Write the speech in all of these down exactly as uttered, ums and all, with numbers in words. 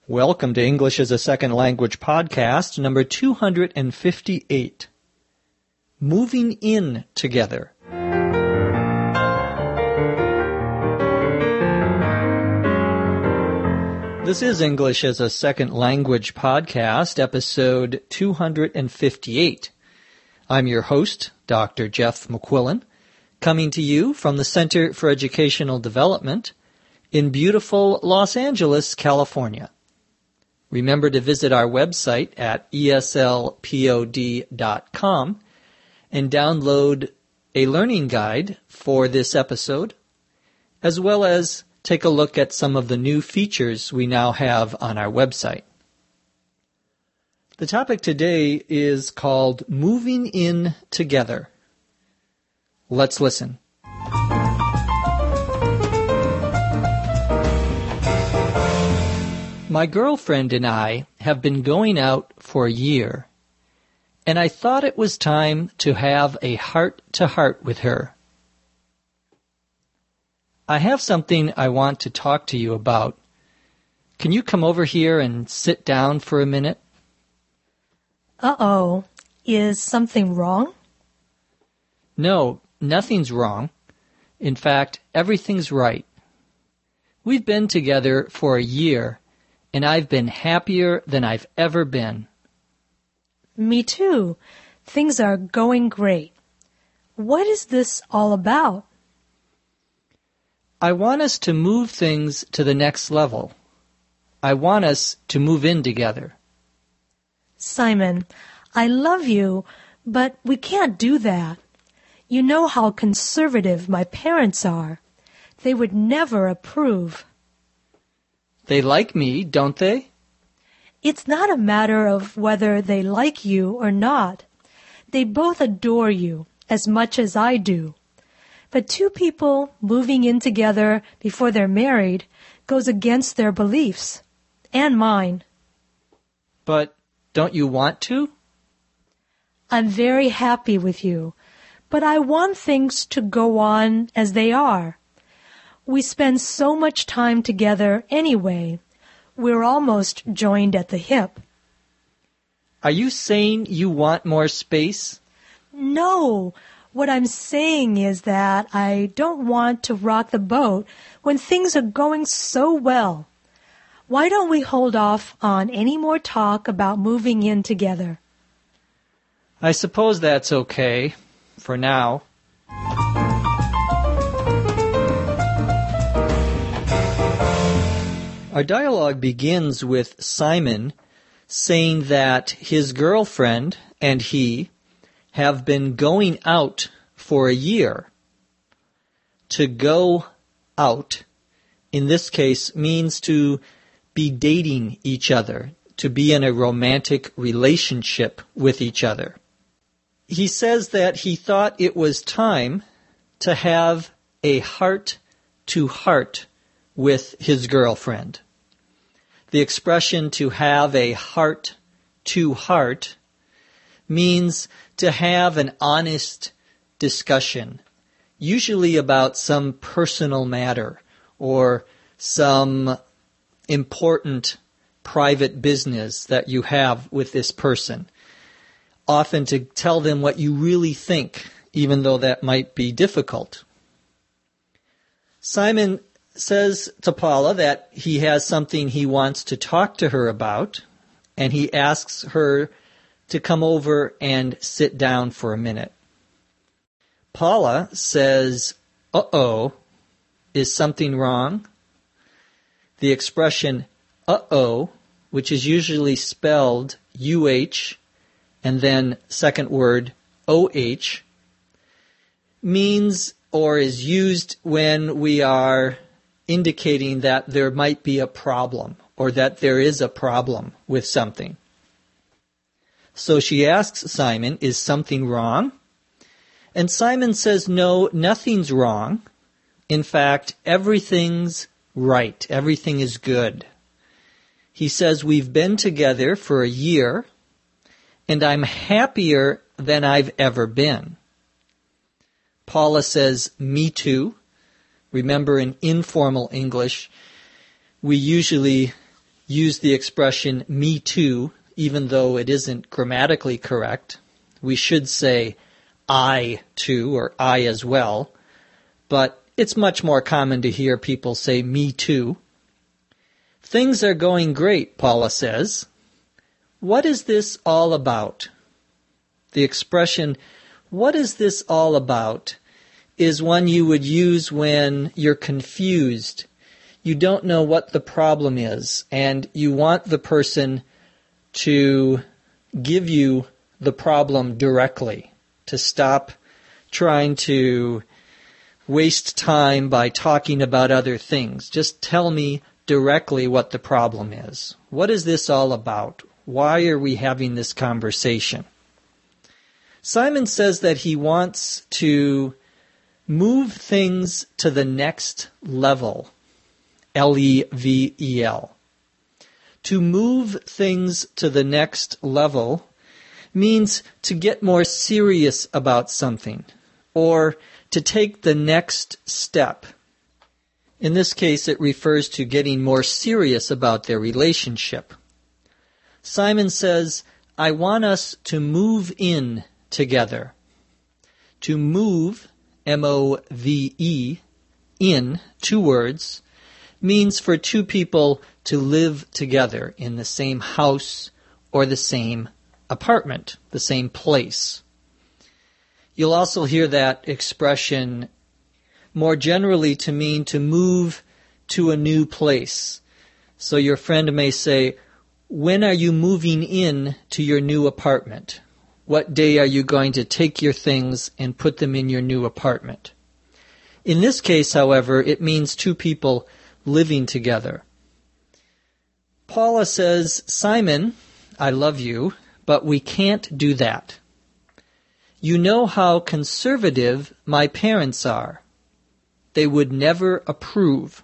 Welcome to English as a Second Language podcast, number two hundred fifty-eight. Moving in together. This is English as a Second Language podcast, episode two hundred fifty-eight. I'm your host, Doctor Jeff McQuillan, coming to you from the Center for Educational Development in beautiful Los Angeles, California. Remember to visit our website at E S L pod dot com and download a learning guide for this episode, as well as take a look at some of the new features we now have on our website. The topic today is called Moving In Together. Let's listen. My girlfriend and I have been going out for a year, and I thought it was time to have a heart-to-heart with her. I have something I want to talk to you about. Can you come over here and sit down for a minute? Uh-oh. Is something wrong? No, nothing's wrong. In fact, everything's right. We've been together for a year, and I've been happier than I've ever been. Me too. Things are going great. What is this all about? I want us to move things to the next level. I want us to move in together. Simon, I love you, but we can't do that. You know how conservative my parents are. They would never approve. They like me, don't they? It's not a matter of whether they like you or not. They both adore you as much as I do. But two people moving in together before they're married goes against their beliefs, and mine. But don't you want to? I'm very happy with you, but I want things to go on as they are. We spend so much time together anyway. We're almost joined at the hip. Are you saying you want more space? No. What I'm saying is that I don't want to rock the boat when things are going so well. Why don't we hold off on any more talk about moving in together? I suppose that's okay, for now. Our dialogue begins with Simon saying that his girlfriend and he have been going out for a year. To go out, in this case, means to be dating each other, to be in a romantic relationship with each other. He says that he thought it was time to have a heart-to-heart with his girlfriend. The expression to have a heart-to-heart means to have an honest discussion, usually about some personal matter or some important private business that you have with this person. Often to tell them what you really think, even though that might be difficult. Simon says to Paula that he has something he wants to talk to her about, and he asks her to come over and sit down for a minute. Paula says, uh-oh, is something wrong? The expression uh-oh, which is usually spelled U H and then second word O H, means or is used when we are indicating that there might be a problem or that there is a problem with something. So she asks Simon, is something wrong? And Simon says, no, nothing's wrong. In fact, everything's right. Everything is good. He says, we've been together for a year, and I'm happier than I've ever been. Paula says, me too. Remember, in informal English, we usually use the expression me too, even though it isn't grammatically correct. We should say I too or I as well, but it's much more common to hear people say me too. Things are going great, Paula says. What is this all about? The expression, what is this all about, is one you would use when you're confused. You don't know what the problem is, and you want the person to give you the problem directly, to stop trying to waste time by talking about other things. Just tell me directly what the problem is. What is this all about? Why are we having this conversation? Simon says that he wants to move things to the next level. L E V E L. To move things to the next level means to get more serious about something, or to take the next step. In this case, it refers to getting more serious about their relationship. Simon says, I want us to move in together. To move, M O V E, in, two words, means for two people to live together in the same house or the same apartment, the same place. You'll also hear that expression more generally to mean to move to a new place. So your friend may say, when are you moving in to your new apartment? What day are you going to take your things and put them in your new apartment? In this case, however, it means two people living together. Paula says, Simon, I love you, but we can't do that. You know how conservative my parents are. They would never approve.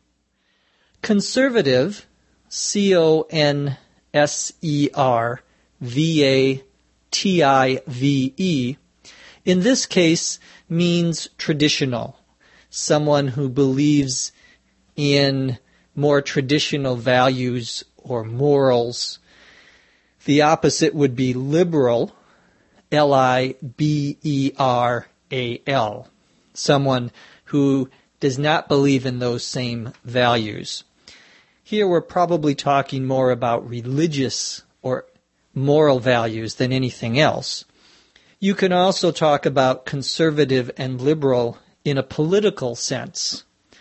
Conservative, C O N S E R V A T I V E, in this case means traditional, someone who believes in more traditional values or morals. The opposite would be liberal, L I B E R A L, someone who does not believe in those same values. Here we're probably talking more about religious or moral values than anything else. You can also talk about conservative and liberal in a political sense.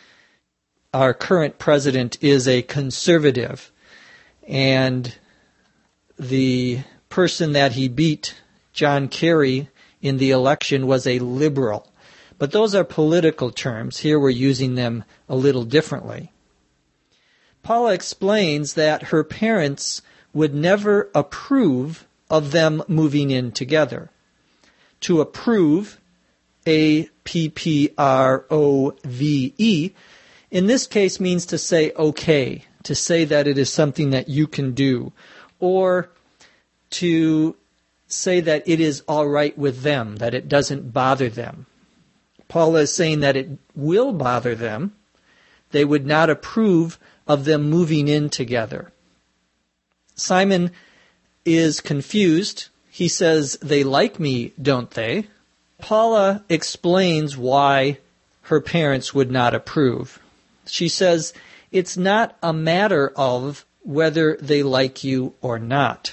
Our current president is a conservative, and the person that he beat, John Kerry, in the election was a liberal. But those are political terms. Here we're using them a little differently. Paula explains that her parents would never approve of them moving in together. To approve, A P P R O V E, in this case means to say okay, to say that it is something that you can do, or to say that it is all right with them, that it doesn't bother them. Paula is saying that it will bother them. They would not approve of them moving in together. Simon is confused. He says, they like me, don't they? Paula explains why her parents would not approve. She says, it's not a matter of whether they like you or not.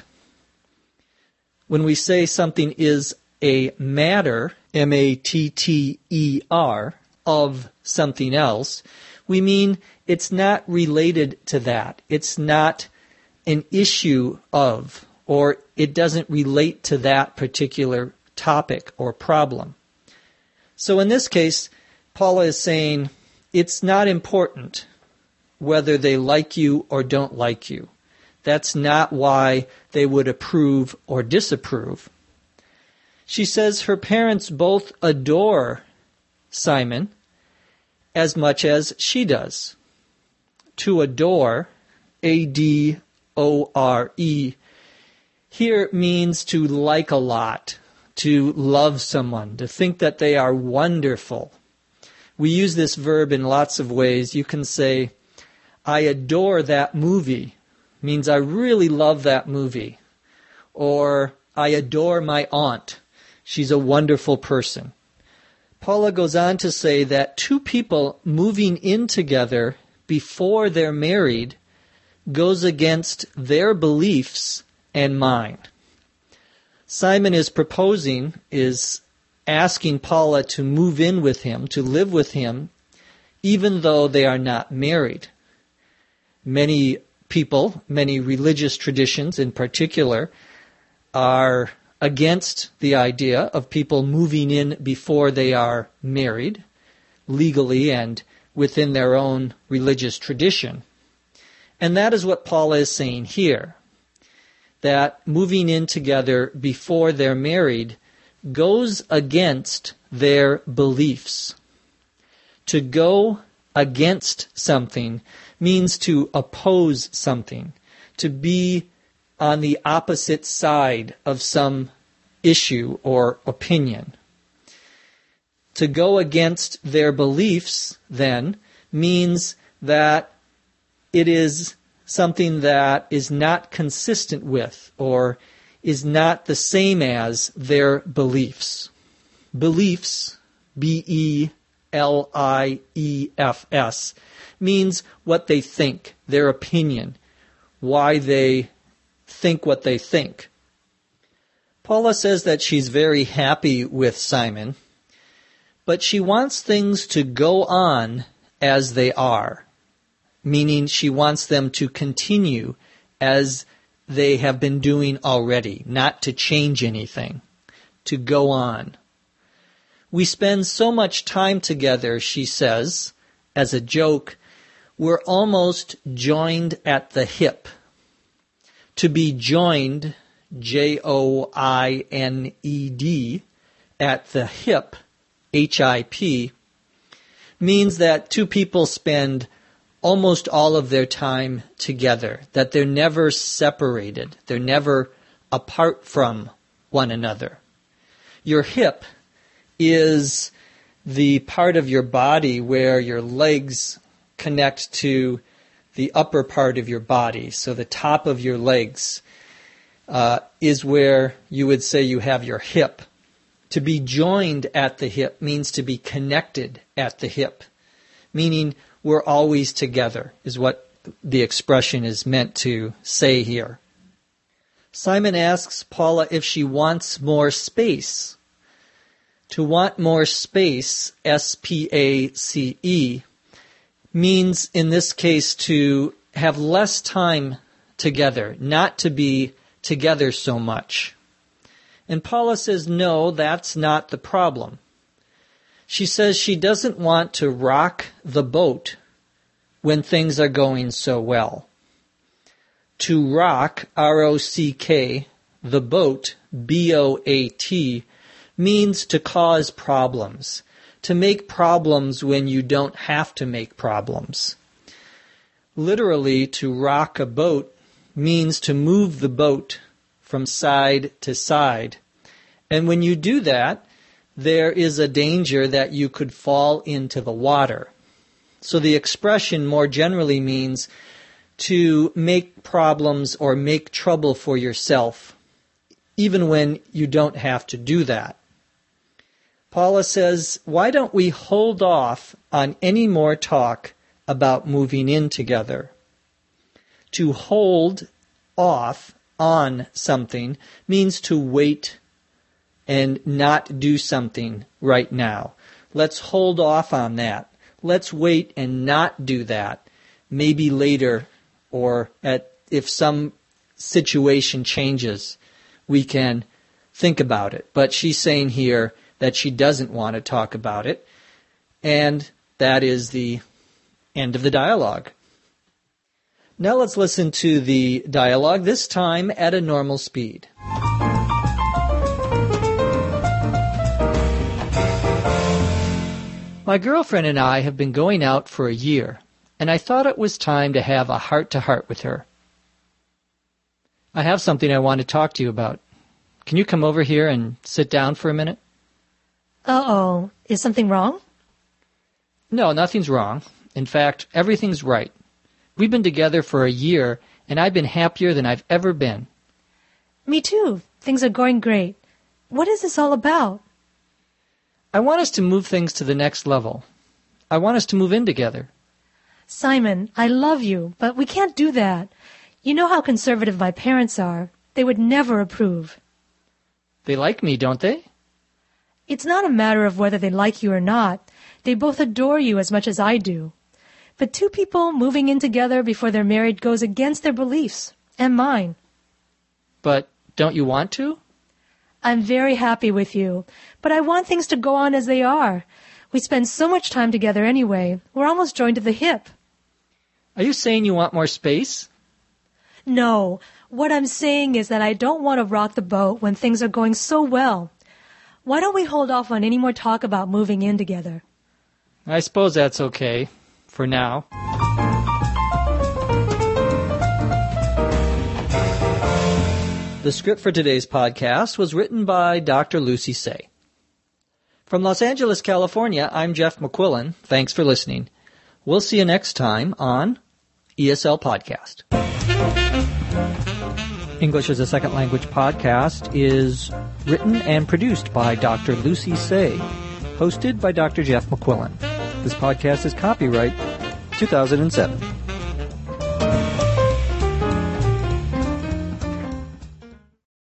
When we say something is a matter, M A T T E R, of something else, we mean it's not related to that. It's not an issue of, or it doesn't relate to that particular topic or problem. So in this case, Paula is saying it's not important whether they like you or don't like you. That's not why they would approve or disapprove. She says her parents both adore Simon as much as she does. To adore, A D O R E, here means to like a lot, to love someone, to think that they are wonderful. We use this verb in lots of ways. You can say, I adore that movie, means I really love that movie. Or I adore my aunt. She's a wonderful person. Paula goes on to say that two people moving in together before they're married goes against their beliefs and mine. Simon is proposing, is asking Paula to move in with him, to live with him, even though they are not married. Many people, many religious traditions in particular, are against the idea of people moving in before they are married, legally and within their own religious tradition. And that is what Paula is saying here, that moving in together before they're married goes against their beliefs. To go against something means to oppose something, to be on the opposite side of some issue or opinion. To go against their beliefs, then, means that it is something that is not consistent with or is not the same as their beliefs. Beliefs, B E L I E F S, means what they think, their opinion, why they think what they think. Paula says that she's very happy with Simon, but she wants things to go on as they are, meaning she wants them to continue as they have been doing already, not to change anything, to go on. We spend so much time together, she says, as a joke, we're almost joined at the hip. To be joined, J O I N E D, at the hip, H I P, means that two people spend almost all of their time together, that they're never separated, they're never apart from one another. Your hip is the part of your body where your legs connect to the upper part of your body. So the top of your legs uh, is where you would say you have your hip. To be joined at the hip means to be connected at the hip, meaning we're always together, is what the expression is meant to say here. Simon asks Paula if she wants more space. To want more space, S P A C E, means in this case to have less time together, not to be together so much. And Paula says, no, that's not the problem. She says she doesn't want to rock the boat when things are going so well. To rock, R O C K, the boat, B O A T, means to cause problems, to make problems when you don't have to make problems. Literally, to rock a boat means to move the boat from side to side. And when you do that, there is a danger that you could fall into the water. So the expression more generally means to make problems or make trouble for yourself, even when you don't have to do that. Paula says, why don't we hold off on any more talk about moving in together? To hold off on something means to wait and not do something right now. Let's hold off on that. Let's wait and not do that. Maybe later, or at if some situation changes, we can think about it. But she's saying here that she doesn't want to talk about it, and that is the end of the dialogue. Now let's listen to the dialogue, this time at a normal speed. My girlfriend and I have been going out for a year, and I thought it was time to have a heart-to-heart with her. I have something I want to talk to you about. Can you come over here and sit down for a minute? Uh-oh. Is something wrong? No, nothing's wrong. In fact, everything's right. We've been together for a year, and I've been happier than I've ever been. Me too. Things are going great. What is this all about? I want us to move things to the next level. I want us to move in together. Simon, I love you, but we can't do that. You know how conservative my parents are. They would never approve. They like me, don't they? It's not a matter of whether they like you or not. They both adore you as much as I do. But two people moving in together before they're married goes against their beliefs, and mine. But don't you want to? I'm very happy with you, but I want things to go on as they are. We spend so much time together anyway. We're almost joined to the hip. Are you saying you want more space? No. What I'm saying is that I don't want to rock the boat when things are going so well. Why don't we hold off on any more talk about moving in together? I suppose that's okay, for now. The script for today's podcast was written by Doctor Lucy Tse. From Los Angeles, California, I'm Jeff McQuillan. Thanks for listening. We'll see you next time on E S L Podcast. English as a Second Language podcast is written and produced by Doctor Lucy Tse, hosted by Doctor Jeff McQuillan. This podcast is copyright two thousand seven.